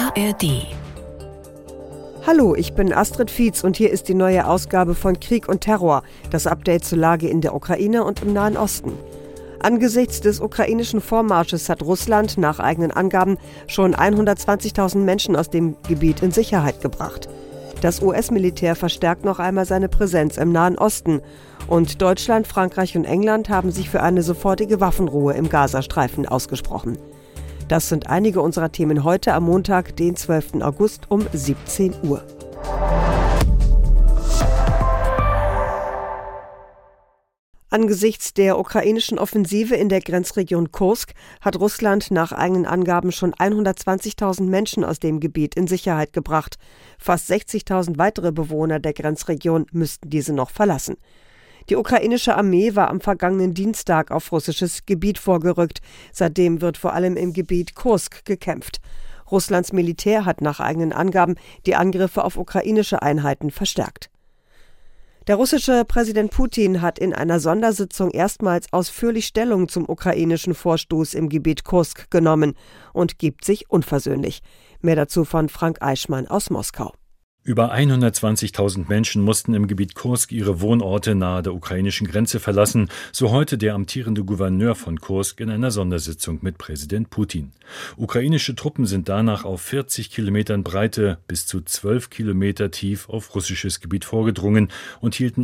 ARD. Hallo, ich bin Astrid Fietz und hier ist die neue Ausgabe von Krieg und Terror, das Update zur Lage in der Ukraine und im Nahen Osten. Angesichts des ukrainischen Vormarsches hat Russland nach eigenen Angaben schon 120.000 Menschen aus dem Gebiet in Sicherheit gebracht. Das US-Militär verstärkt noch einmal seine Präsenz im Nahen Osten. Und Deutschland, Frankreich und England haben sich für eine sofortige Waffenruhe im Gazastreifen ausgesprochen. Das sind einige unserer Themen heute am Montag, den 12. August um 17 Uhr. Angesichts der ukrainischen Offensive in der Grenzregion Kursk hat Russland nach eigenen Angaben schon 120.000 Menschen aus dem Gebiet in Sicherheit gebracht. Fast 60.000 weitere Bewohner der Grenzregion müssten diese noch verlassen. Die ukrainische Armee war am vergangenen Dienstag auf russisches Gebiet vorgerückt. Seitdem wird vor allem im Gebiet Kursk gekämpft. Russlands Militär hat nach eigenen Angaben die Angriffe auf ukrainische Einheiten verstärkt. Der russische Präsident Putin hat in einer Sondersitzung erstmals ausführlich Stellung zum ukrainischen Vorstoß im Gebiet Kursk genommen und gibt sich unversöhnlich. Mehr dazu von Frank Eichmann aus Moskau. Über 120.000 Menschen mussten im Gebiet Kursk ihre Wohnorte nahe der ukrainischen Grenze verlassen, so heute der amtierende Gouverneur von Kursk in einer Sondersitzung mit Präsident Putin. Ukrainische Truppen sind danach auf 40 Kilometern Breite bis zu 12 Kilometer tief auf russisches Gebiet vorgedrungen und hielten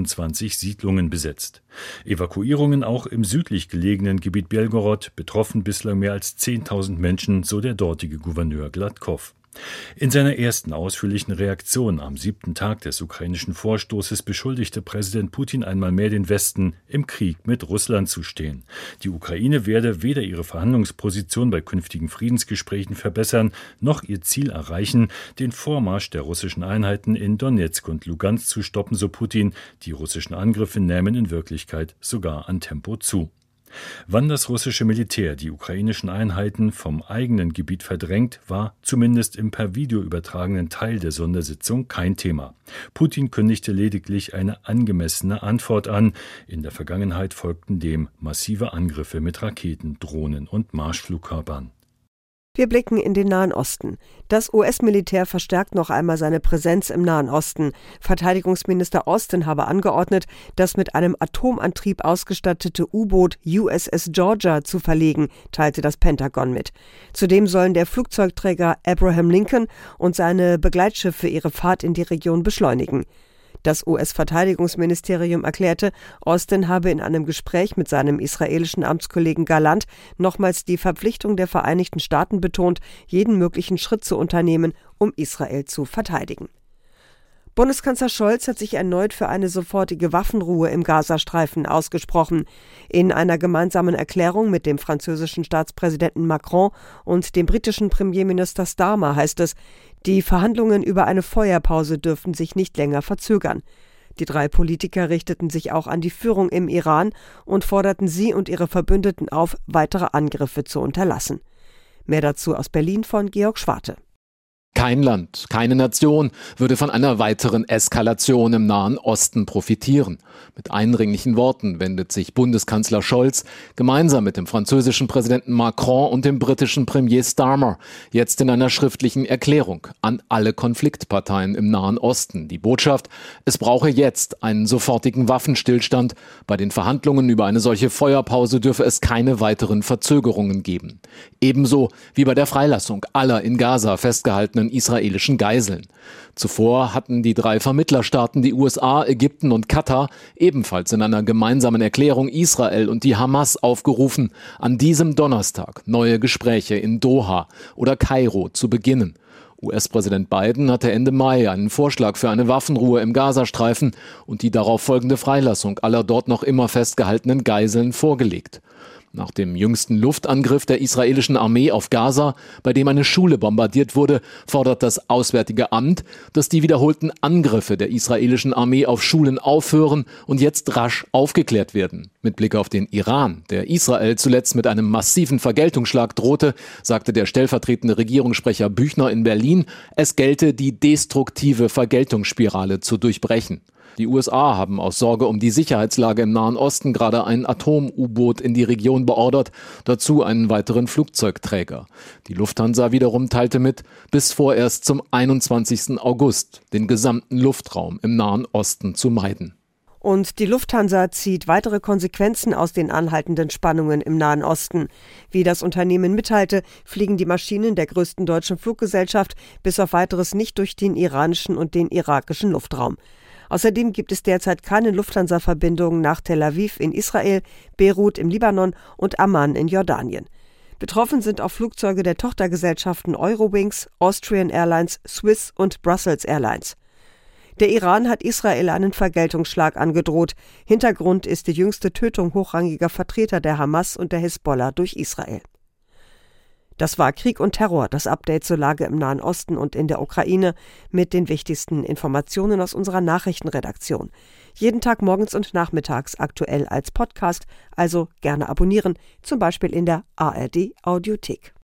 28 Siedlungen besetzt. Evakuierungen auch im südlich gelegenen Gebiet Belgorod betroffen bislang mehr als 10.000 Menschen, so der dortige Gouverneur Gladkow. In seiner ersten ausführlichen Reaktion am 7. Tag des ukrainischen Vorstoßes beschuldigte Präsident Putin einmal mehr den Westen, im Krieg mit Russland zu stehen. Die Ukraine werde weder ihre Verhandlungsposition bei künftigen Friedensgesprächen verbessern, noch ihr Ziel erreichen, den Vormarsch der russischen Einheiten in Donezk und Lugansk zu stoppen, so Putin. Die russischen Angriffe nähmen in Wirklichkeit sogar an Tempo zu. Wann das russische Militär die ukrainischen Einheiten vom eigenen Gebiet verdrängt, war zumindest im per Video übertragenen Teil der Sondersitzung kein Thema. Putin kündigte lediglich eine angemessene Antwort an. In der Vergangenheit folgten dem massive Angriffe mit Raketen, Drohnen und Marschflugkörpern. Wir blicken in den Nahen Osten. Das US-Militär verstärkt noch einmal seine Präsenz im Nahen Osten. Verteidigungsminister Austin habe angeordnet, das mit einem Atomantrieb ausgestattete U-Boot USS Georgia zu verlegen, teilte das Pentagon mit. Zudem sollen der Flugzeugträger Abraham Lincoln und seine Begleitschiffe ihre Fahrt in die Region beschleunigen. Das US-Verteidigungsministerium erklärte, Austin habe in einem Gespräch mit seinem israelischen Amtskollegen Gallant nochmals die Verpflichtung der Vereinigten Staaten betont, jeden möglichen Schritt zu unternehmen, um Israel zu verteidigen. Bundeskanzler Scholz hat sich erneut für eine sofortige Waffenruhe im Gazastreifen ausgesprochen. In einer gemeinsamen Erklärung mit dem französischen Staatspräsidenten Macron und dem britischen Premierminister Starmer heißt es, die Verhandlungen über eine Feuerpause dürfen sich nicht länger verzögern. Die drei Politiker richteten sich auch an die Führung im Iran und forderten sie und ihre Verbündeten auf, weitere Angriffe zu unterlassen. Mehr dazu aus Berlin von Georg Schwarte. Kein Land, keine Nation würde von einer weiteren Eskalation im Nahen Osten profitieren. Mit eindringlichen Worten wendet sich Bundeskanzler Scholz gemeinsam mit dem französischen Präsidenten Macron und dem britischen Premier Starmer jetzt in einer schriftlichen Erklärung an alle Konfliktparteien im Nahen Osten. Die Botschaft: Es brauche jetzt einen sofortigen Waffenstillstand. Bei den Verhandlungen über eine solche Feuerpause dürfe es keine weiteren Verzögerungen geben. Ebenso wie bei der Freilassung aller in Gaza festgehaltenen israelischen Geiseln. Zuvor hatten die drei Vermittlerstaaten, die USA, Ägypten und Katar, ebenfalls in einer gemeinsamen Erklärung Israel und die Hamas aufgerufen, an diesem Donnerstag neue Gespräche in Doha oder Kairo zu beginnen. US-Präsident Biden hatte Ende Mai einen Vorschlag für eine Waffenruhe im Gazastreifen und die darauf folgende Freilassung aller dort noch immer festgehaltenen Geiseln vorgelegt. Nach dem jüngsten Luftangriff der israelischen Armee auf Gaza, bei dem eine Schule bombardiert wurde, fordert das Auswärtige Amt, dass die wiederholten Angriffe der israelischen Armee auf Schulen aufhören und jetzt rasch aufgeklärt werden. Mit Blick auf den Iran, der Israel zuletzt mit einem massiven Vergeltungsschlag drohte, sagte der stellvertretende Regierungssprecher Büchner in Berlin, es gelte, die destruktive Vergeltungsspirale zu durchbrechen. Die USA haben aus Sorge um die Sicherheitslage im Nahen Osten gerade ein Atom-U-Boot in die Region beordert, dazu einen weiteren Flugzeugträger. Die Lufthansa wiederum teilte mit, bis vorerst zum 21. August den gesamten Luftraum im Nahen Osten zu meiden. Und die Lufthansa zieht weitere Konsequenzen aus den anhaltenden Spannungen im Nahen Osten. Wie das Unternehmen mitteilte, fliegen die Maschinen der größten deutschen Fluggesellschaft bis auf Weiteres nicht durch den iranischen und den irakischen Luftraum. Außerdem gibt es derzeit keine Lufthansa-Verbindungen nach Tel Aviv in Israel, Beirut im Libanon und Amman in Jordanien. Betroffen sind auch Flugzeuge der Tochtergesellschaften Eurowings, Austrian Airlines, Swiss und Brussels Airlines. Der Iran hat Israel einen Vergeltungsschlag angedroht. Hintergrund ist die jüngste Tötung hochrangiger Vertreter der Hamas und der Hisbollah durch Israel. Das war Krieg und Terror, das Update zur Lage im Nahen Osten und in der Ukraine mit den wichtigsten Informationen aus unserer Nachrichtenredaktion. Jeden Tag morgens und nachmittags aktuell als Podcast, also gerne abonnieren, zum Beispiel in der ARD Audiothek.